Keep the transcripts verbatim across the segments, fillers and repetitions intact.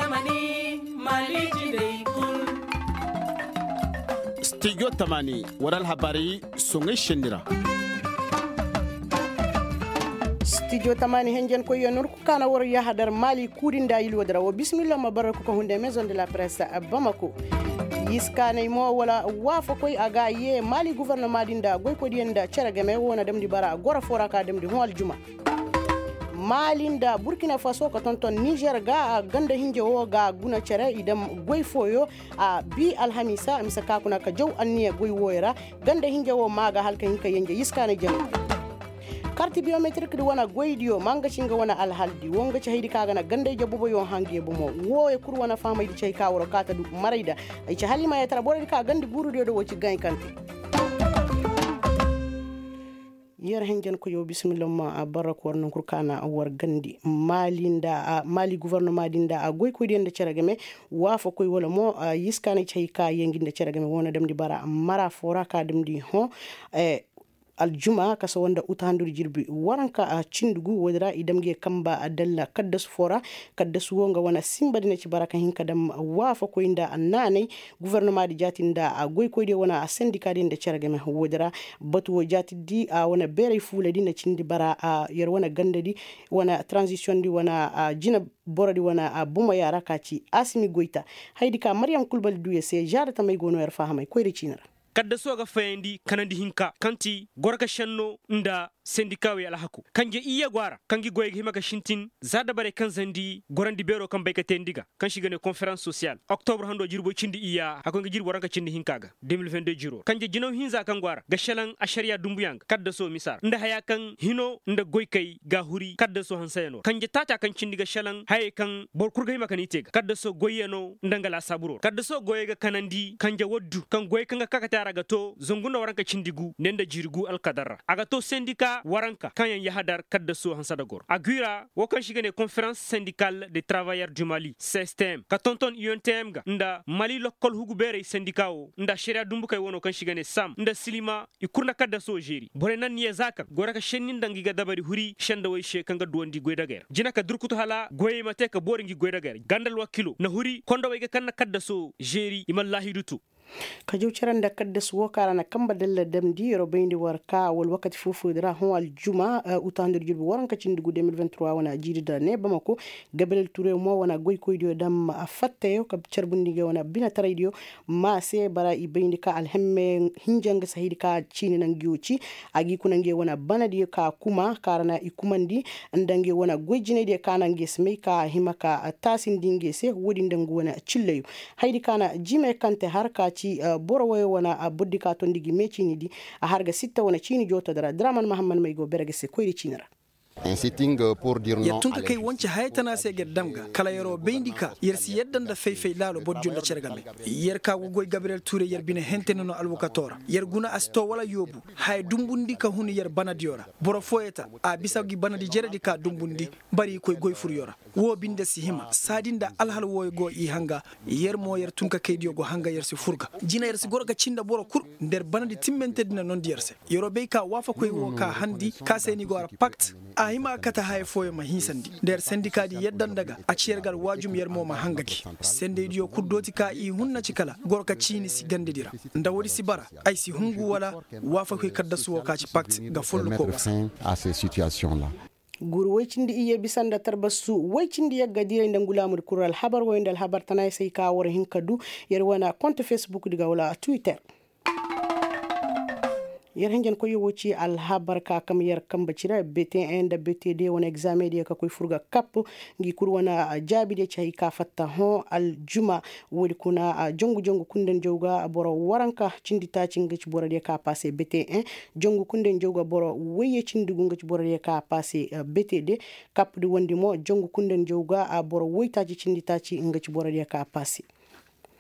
tamani mali jinay kul studio tamani waral habari songe shendira studio tamani henjen ko yonur ko kana wor ya hadar mali kudinda yil wadra wa bismillah mabaraka ko hunde maison de la presse à Bamako yiskane mo wala wafa koy aga ye mali gouvernement dinda goy ko dienda ceragame wona dem di bara gora fora ka dem di hol juma malinda burkina faso ka tonton niger ga ganda hinje wo ga guna cere idam goy foyo a bi alhamisa misaka kuna ka jaw anniya goy woyra ganda hinje wo maga halka hinka yenge yiskane jam carte biométrique di wana goydio manga cinga wana alhaldi wonga ci haydi kaga na gande jabubo yon hange bumo wo e kur wana fama di cey kawro kata du marayda ay ci halima ya tara bore ka gande guru do wo ci gañ kanti yer hengen ko yo bismillah ma barak warno kur kana war gandi malinda mali gouvernement dinda a goy ko dende ceragame wafa koy wala mo yiskane cey ka yenginde ceragame wona dem di bara mara fora ka dem di ho e aljuma kasa wanda utandur jirbi waranka a cindugu wadra idamge kamba adalla kadda sufora kadda suwonga wana simba dina ci baraka hinka dam wafa ko inda annane gouvernement di jatinda a goy ko de wana a syndicat de ceragame wadra batu jati di a wana bere fule dina cindi bara a yer wana gandadi wana transition di wana a jina borodi wana a buma yara kaci asimi goita haydi ka maryam kulbal duye se jarata may gono yer fahamay ko re cinara kadda soga fayandi kanandi hinka kanti gorka shanno nda sendikawe alhaku kanje iya gwara kangi goyeg himaka shintin zada bare kan zandi gorandi bero kan bayka tendiga kan shigane conférence sociale octobre hando jirbo cindi iya akonga jirbo ranka cindi hinkaga deux mille vingt-deux jiro kanje jinaw hinza kan gwara gashalan ashariya dumbuyang kadda so misar nda haya kan hino nda goykay ga huri kadda so hansayano kanje tata kan cindi gashalan hay kan bor kurga himaka ni tega kadda so goyeno ndangala saburo kadda so goyega kanandi kanje woddu kan goy kanga kakata agato zongunda waranka cindigu nenda jirgu alkadara agato sendika waranka kanyan yahadar kadda so hansada gor aguira wokan shigane conférence syndicale des travailleurs du Mali C S T M ka tonton U N T M ga nda Mali lokol hugu bere syndicao nda sheria dumbu kay wono kan shigane sam nda silima ikurna kadda so jeri bore nan niye zaka goraka shennin dangi ga dabari huri shenda way she kanga duwandi goydager jina ka durkuto hala goye mate ka boringi goydager gandal wakilo na huri kondo way ga kanna kadda so jeri imallahi dutu kajow caranda kadda suwo karana kamba dalla dem di yoro bayndi war ka wal wakati fofu dra hon al juma utandir julbu waranka cindugu deux mille vingt-trois wana jidida ne bamako gabel touré mo wana goy koy dio dam fatte yo kab carbundige wana bina taraydio ma se bara i bayndi ka al hemme hinjanga sahidi ka cini nan giuci agi kunange wana banadi ka kuma karana i kumandi ndange wana goyjine de kanange smey ka himaka tasin dinge se wodi ndangu wana cilleyu haydi kana jime kante harka ci borowoy wana a boddi ka to ndigi mecini di a harga sitta wana cini jota dara draman mahamman may go berege se koyri cinara un sitting pour dire non ya tunka kai wance haytana sai damga kala yaro bindika yersi yeddan da feifei lalo bodjon da cergame yer ka goy Gabriel Touré yer bine hentenono alwokatora yer guna asto wala yobu hay dumbundi ka hunu yer banadiora boro foeta a bisagi banadi jeredi ka dumbundi bari koy goy furyora wo binde si hima sadinda alhal woy go i hanga yer mo yer tunka kai dio go hanga yer si furga jina yer si gorga cinda boro kur der banadi timmente dina non dierse yoro be ka wafa koy wo ka handi ka seni go ar pact a hima kata hay foyo ma hisandi der syndicat di yeddan daga a ciyergal wajum yer mo ma hangaki sende dio kuddoti ka i hunna cikala gorka cini si gande dira nda wodi si bara ay si hungu wala wafa koy kadda suwo ka ci pact ga follu ko à ces situations là guru waycindi iye bisanda tarbasu waycindi yagga dire ndangulamur kural habar wayndal habar tanay say ka wor hinkadu yer wana compte Facebook diga wala Twitter yer hengen ko yowoci al habar ka kam yer kamba cira B T un da B T D wona examen de ka koy furga kap ngi kur wana jabi de chay ka fatta ho al juma wodi kuna jongu jongu kunden jowga boro waranka cindi taci ngi boro de ka passé B T un jongu kunden jowga boro weye cindugu ngi boro de ka passé B T D kap di wondi mo jongu kunden jowga boro woytaji cindi taci ngi boro de ka passé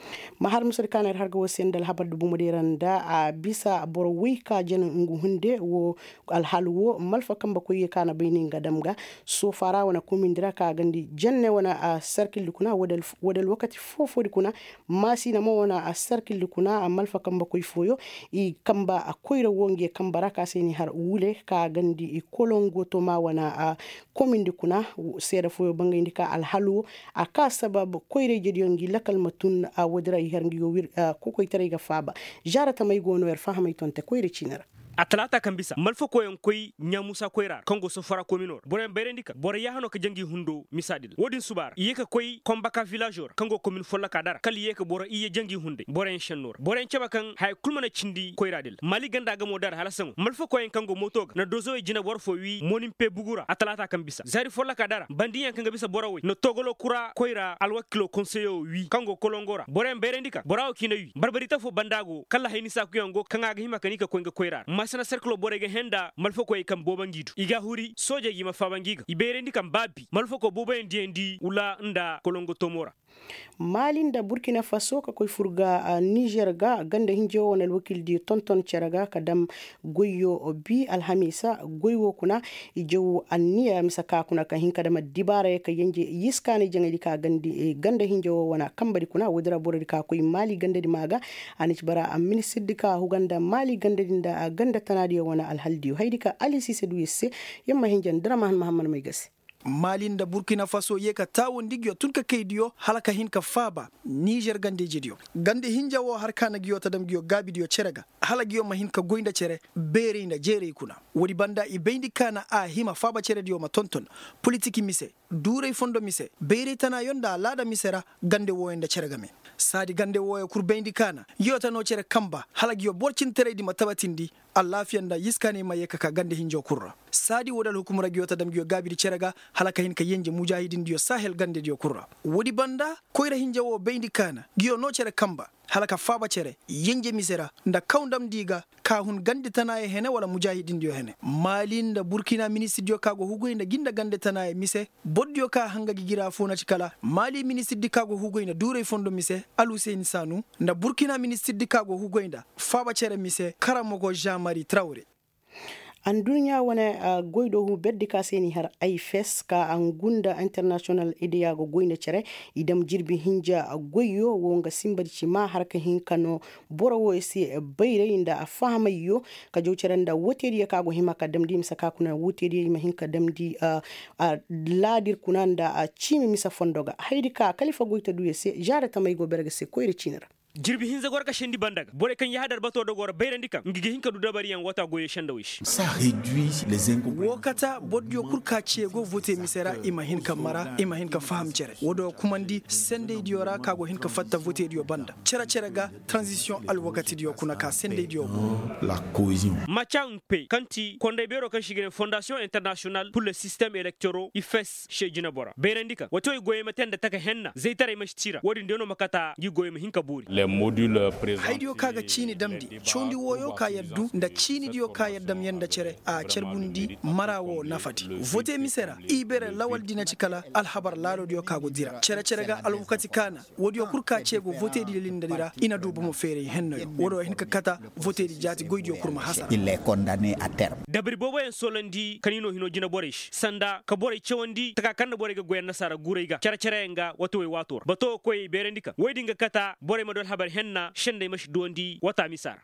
mahar musar kanar harga wasu dal habar dubu mudiran da a bisa borwai ka janin ungu hunde wo alhalwo malfa kan bakoy kana bainin gadamga so fara wana kumin dira ka gandi janne wana a circle kuna wadal wadal wakati fofo kuna masi na mo wana a circle kuna a malfa kan bakoy foyo i kamba a koyra wonge kambara ka seni har wule ka gandi i kolongo to ma wana a kumin kuna sera foyo banga indika alhalwo aka sabab koyre jediongi lakal matun a wadira hergi yo wir ko koy tare ga faba jarata may gono wer fahamay tonte koyre cinara atlata kan bisa malfo koyon koy nyamusa koyra kongo so fara commune bore berendika bore yahano ka jangi hundo misadil wodin subar yeka koy kombaka villageur kango commune folla kadara kali yeka bore iye jangi hunde bore en chenor bore en chaba kan hay kulmana cindi koyradil mali ganda ga modar halasan malfo koyen kango motog na dozo e jina bor fo wi monim pe bugura atlata kan bisa zari folla kadara bandiyan kan bisa bora wi no togolo kura koyra alwakilo conseyo wi kango kolongora bore berendika borawo kina wi barbarita fo bandago kala hayni sa kuyango kanga ga hima kanika koynga koyra masana cercle borege henda malfo ko kam bobangidu iga huri soje gi mafabangiga iberendi kam babbi malfo ko boba ndiendi ula nda kolongo tomora malin da burkina faso ka koy furga uh, niger ga ganda hinjo wonal wakil di tonton cheraga kadam goyo bi alhamisa goyo kuna ijo anniya misaka kuna ka hinka dama dibara ka yenge yiskani jangadi ka gandi e ganda hinjo wana kambari kuna wodira boradi ka koy mali ganda di maga anich bara a ministre ka huganda mali ganda dinda ganda tanadi wana alhaldi haydika ali sise du yesse yamma hinjan drama muhammad may gasi malin da burkina faso yeka tawon digyo tunka kaydiyo halaka hinka faba niger gande jidiyo gande hinjawo har kana giyo tadam giyo gabidiyo cerega hala giyo ma hinka goynda cere bere inda jere kuna wodi banda i bendi kana a hima faba cere diyo ma tonton politiki mise dure fondo mise bere tana yonda lada misera gande woyenda cerega me sadi gande woyo kur bendi kana yota no cere kamba hala giyo borcin tere di matabatindi Allah fiyanda yiskane ma yeka ka gande hinjo kurra sadi wodal hukumra giyo tadam giyo gabidi cerega halaka hin ka yenje mujahidin diyo sahel gande diyo kurra wodi banda koyra hinjawo bendi kana giyo no cere kamba halaka faba cere yenje misera nda kaundam diga ka hun gande tanaye hene wala mujahidin diyo hene malin da burkina ministre diyo kago hugoynda ginda gande tanaye mise boddiyo ka hanga gigira fona cikala mali ministre di kago hugoynda dure fondo mise alu sen sanu nda burkina ministre di kago hugoynda faba cere mise karamogo Jean-Marie Traoré an duniya wana uh, goydo hu beddi ka seni har ay fes ka an gunda international idiya go goyne cere idam jirbi hinja uh, goyo wonga simbadi ci ma har ka hinkano borowo esi uh, bayre inda a fahama yo ka jow cerenda wotedi ka go hima ka damdi misa ka kuna wotedi ma hinka damdi uh, uh, ladir kunanda a uh, cimi misa fondoga haydi ka kalifa goyta duye se jara tamay go berga se koyre cinara jirbi hinza gorka shendi bandaga bore kan yahadar bato do gor beyrandika ngige hinka du dabari yan wata goye shenda wish ça réduit les incompréhensions wokata boddio kurka ciego vote misera ima hinka mara ima hinka faham cere wodo kumandi sende diora kago hinka fatta vote dio banda cera cera ga transition al wakati dio kuna ka sende dio la cohésion machampe kanti konde bero kan shigene fondation internationale pour le système électoral ifes chez jinabora beyrandika wato goye matenda taka henna zeitare mashtira wodi ndono makata gi goye hinka buri module présent haydiyo kaga cini damdi condi woyo ka yaddu nda cini diyo ka yaddam yanda cere a cerbundi marawo nafati vote misera ibere lawal dina cikala alhabar lalo diyo kago dira cere cere ga alwukati kana wodiyo kurka cego vote di linda dira ina dubu mo fere henno wodo hinka kata vote di jati goydiyo kurma hasa il est condamné à terme dabri bobo en solandi kanino hino jina borish sanda ka bore cewandi taka kanda bore ga goyen nasara gureyga cere cere nga wato we wator bato koy berendika woydinga kata bore madol habar henna shende mashi dondi wata misara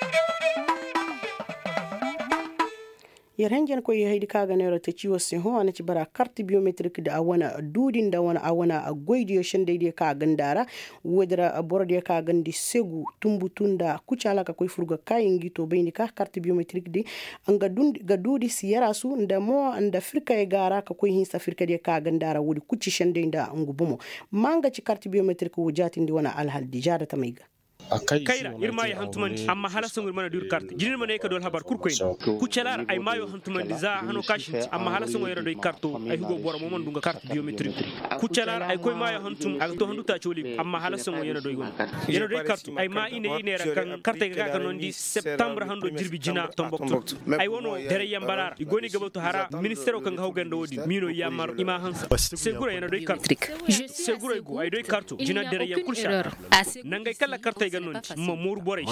yerhenjen ko yehidi kaga nero te ciwo se ho ana ci bara carte biométrique da awana dudin da wana awana goydiyo shende de ka gandara wedra borode ka gandi segu tumbutunda kucala ka koy furga kayingi to bayni ka carte biométrique de anga dundi ga dudi siyara su nda mo nda afrika e gara ka koy hinsa afrika de ka gandara wudi kuci shende nda ngubumo manga ci carte biométrique wujati ndi wana alhal di jada tamayga kaira irma ya hantumandi amma halasan irma na dur carte jinin mana ka dol habar kurkoin ku celar ay mayo hantumandi za hano kashin amma halasan wayra doy karto ay hugo bora mo man dunga carte biometrique ku celar ay koy mayo hantum ak to handuta choli amma halasan wayra doy gon yana doy carte ay ma ine ine ra kan carte ga kan nondi septembre hando jirbi jina tombokto ay wono dere yambalar igoni gabatu hara ministère kan hawganda wodi mino yamar ima hansa segura yana doy carte segura go ay doy carte jina dere ya kulsha nangay kala carte ga nondi mo mur bore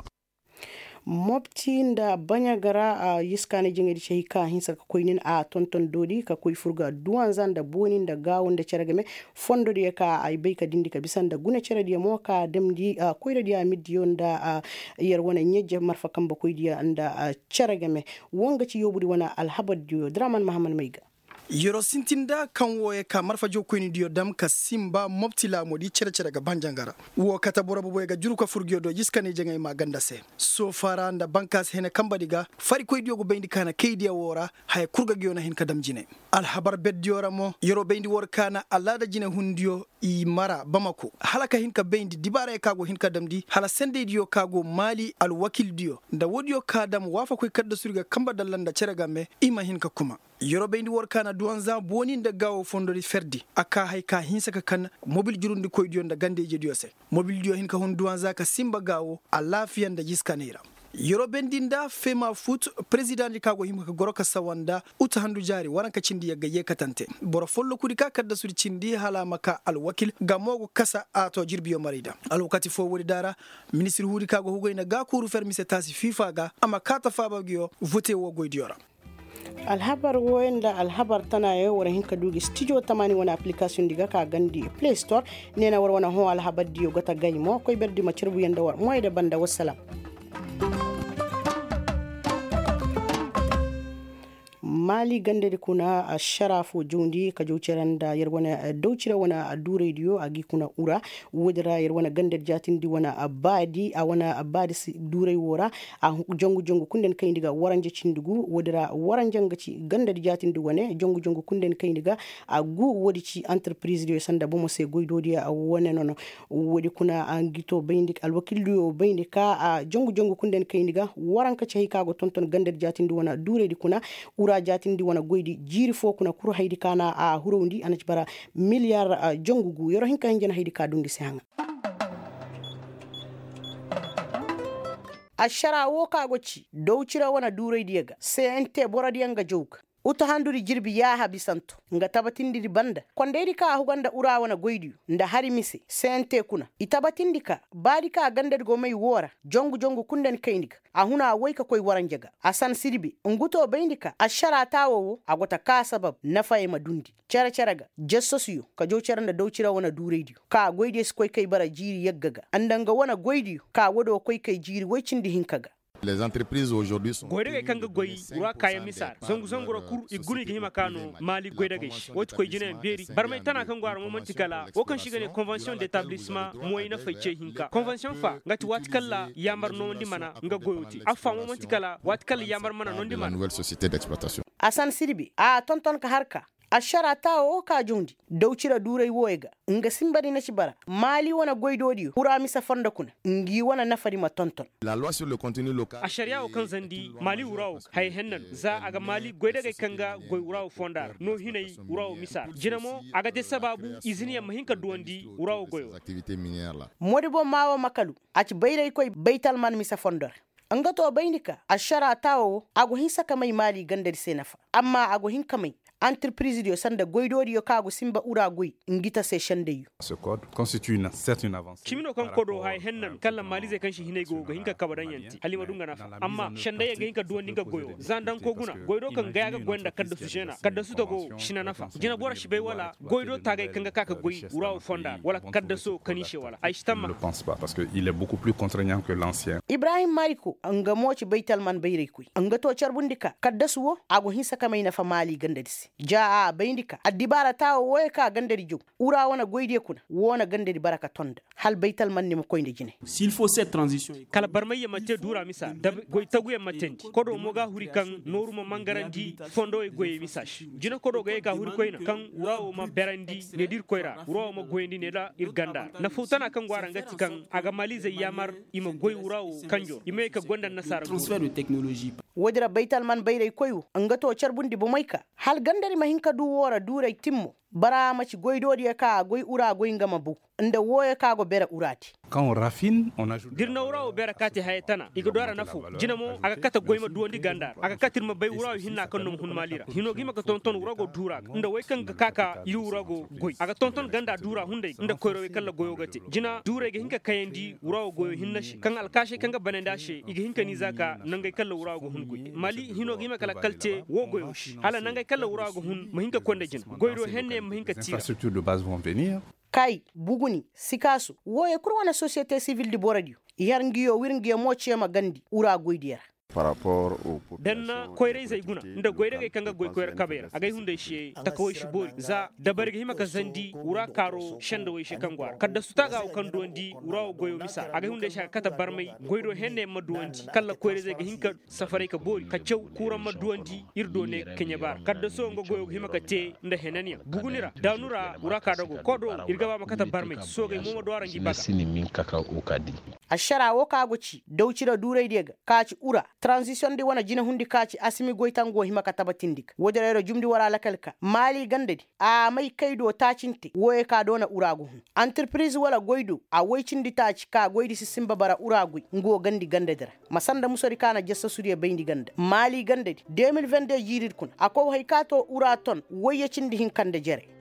mopti nda banyagara a yiskane jingedi shehika hinsa ka koynin a tonton dodi ka koy furga duwan zanda boni nda gawonde ceragame fondo de ka ay be ka dindi ka bisanda guna ceradi mo ka demdi koyre dia midiyo nda yer wona nyejje marfa kamba koydiya nda ceragame wonga ci yobudi wona alhabad dio draman mahamad mayga yoro sintinda kan woye ka marfa jokkoyni diyo dam ka simba mopti la modi cere cere ga banjangara wo kata bora boy ga juru ka furgiyo do jiskane jengay ma ganda se so fara nda bankas hene kambadiga fari koy diyo go bendi kana kaydiya wora hay kurga giyona hin ka damjine al habar beddiora mo yoro bendi wor kana alada jine hundiyo i mara bamako halaka hin ka bendi dibare kago hin ka damdi hala sende diyo kago mali al wakil diyo nda wodiyo kadam wafa koy kadda surga kamba dallanda cere gamme ima hin ka kuma yoro bendi wor kana duwanza boni nda gawo fondori ferdi aka hay ka hinsa ka kan mobil jurundi koy diyo nda gandeje diyo se mobil diyo hin ka hon duwanza ka simba gawo a lafiya nda jiskanera yoro bendinda fema foot president kago himka ka goroka sawanda uta handu jari waranka cindi yaga yekatante boro follo kudi ka kadda suri cindi hala maka al wakil gamogo kasa ato jirbiyo marida al wakati fo wori dara ministre hudi kago hugo ina ga kuru fermise tasi fifa ga ama kata faba giyo vote wo goydiora alhabar wenda alhabar tana yo wara hinka dugi studio tamani wana application diga ka gandi play store nena war wana ho alhabar diyo gata gaymo koy berdi ma cirbu yanda war moy de banda wassalam mali gande kuna a sharafu jundi ka jawceranda yerwana dawcira wana a du radio agi kuna ura wodira yerwana gande jatindi wana abadi a wana abadi duray wora a jongu jongu kunden kayndiga waranje cindugu wodira waranjanga ci gande jatindi wane jongu jongu kunden kayndiga a gu wodi ci entreprise dio sanda bomo se goydodi a wone nono wodi kuna angito bayindik alwakilio bayindika a jongu jongu kunden kayndiga waranka ci kago tonton gande jatindi wana duredi kuna ura jatindi wana goydi jiri fo kuna kuru haydi kana a hurondi anati bara milliard jongugu yoro hinka hinjana haydi ka dungi sehanga ashara wo ka goci dowcira wana duray diega sente boradianga jowka uta handuri jirbi ya habisanto nga tabatindiri banda konderi ka huganda ura wana goydiyo nda hari mise sente kuna itabatindi ka badi ka ganded go may wora jongu jongu kunden kayndiga ahuna wayka koy waranjaga asan sirbi nguto bayndika ashara tawo agota ka sabab nafaye madundi cara caraga jessosiyo ka jow caranda dow cira wana du radio ka goydes koy kay bara jiri yaggaga andanga wana goydiyo ka wodo koy kay jiri waycindi hinkaga. Les entreprises aujourd'hui sont goyde kanga goyi ura kaya misar zongu zongu ra kur iguri gi himakano mali goyde gish wot koy jine beri barmay tana kan gwar momenti kala o kan shigane convention d'établissement moyna fayce hinka convention fa ngati wat kala yamar no ndi mana nga goyoti afa momenti kala wat kala yamar mana no ndi mana nouvelle société d'exploitation. Asan sirbi a tonton ka harka ashara tawo ka jondi dowcira duray woyga nga simbari na ci bara mali wana goydodi ura misa fonda kuna ngi wana nafari ma tonton. La loi sur le contenu local a sharia o kan zandi mali urawo hay hennan za aga mali goyda ga kanga goy urawo fondar no hinay urawo misar jinamo aga de sababu izini ya mahinka duwandi urawo goyo activités minières là. Modibo mawo makalu ati bayray koy baytal man misa fondar angato baynika ashara tawo ago hinsa kamay mali gandari senafa amma ago hinka may entreprise dio sanda goydodi yo kago simba ura goy ngita se shande. Ce code constitue une certaine avancée. Chimino kan kodo hay hennan kala malize kan shi hinay go hinka kabadan yanti halima dunga nafa amma shande ya hinka duwan dinga goyo zandan ko guna goydo kan ga ga gwanda kadda su shena kadda su to go shina nafa jina bora shi bai wala goydo tagay kanga kaka goy ura fonda wala kadda so kanishe wala ai Je ne le pense pas parce que il est beaucoup plus contraignant que l'ancien. Ibrahim Mariko anga moci baital man bayre kuy anga to charbundika kadda suwo ago hinsa kamay na fa mali gandadisi ja a bayndika addibara tawo woy ka gandari jog ura wana goyde kuna wona gandari baraka tonda hal baital man ni mo koynde jine s'il faut cette transition kala barmay matte dura misa dab goy tagu matendi kodo moga huri kan noruma mangarandi fondo e goye misage jina kodo goye ka huri koyna kan urawo ma berandi ne dir koyra urawo ma goyndi ne da irganda na futana kan gwara ngati kan aga malize yamar ima goy urawo kanjo ime ka gonda nasara transfert de technologie wodira baital man bayre koyu anga to charbundi bo mayka hal gandari mahinka du wora duray timmo bara maci goydodi ka goy ura goy ngama bu nda woye ka go bera urati Quand on raffine, on ajoute. dirna urawo bera kati haytana iga dora nafu jinamo aga kata goyma duwandi gandar aga katirma bay urawo hinna kannom hun malira hino gima ka tonton urago dura nda way kan kaka yu urago goy aga tonton ganda dura hunde nda koyro kala goyo gati jina dure ga hinka kayandi urawo goyo hinnashi kan alkashe kanga bananda she iga hinka ni zaka nangay kala urago hun goy mali hino gima kala kalte wo goyo hala nangay kala urago hun mahinka konde jina goyro henne mahinka Les tira infrastructures de base vont venir. kai buguni sikasu woye kurwana société civile di boradio yar ngiyo wir ngiyo mo chema gandi ura goydiyar par rapport au danna koyre zai guna nda goyre ga kanga goy koyre kabera agay hunde shi takawoy shi bori za dabarga hima ka zandi ura karo shanda way shi kangwar kadda sutaga o kan dondi ura o goyo misa agay hunde shi kata barmay goyro henne maduwanti kala koyre zai ga hinka safare ka bori ka cew kura maduwanti irdo ne kenya bar kadda so ngo goyo hima ka te nda henania bugunira danura ura ka dago kodo irga ba makata barmay so ga mo do arangi baka sini min kaka ukadi ashara wo ka goci dawcira duray dega kaci ura transition di wana jina hundi kaci asimi goytango hima ka tabatindik wodere jumdi wara lakalka mali gandedi a mai kaido tacinte woye ka dona urago hun entreprise wala goydo a woycindi taci ka goydi sisimba bara urago ngo gandi gandedera masanda musori kana jessa suriya bayndi ganda mali gandedi deux mille vingt-deux jirid kun ako hay kato ura ton woye cindi hin kande jere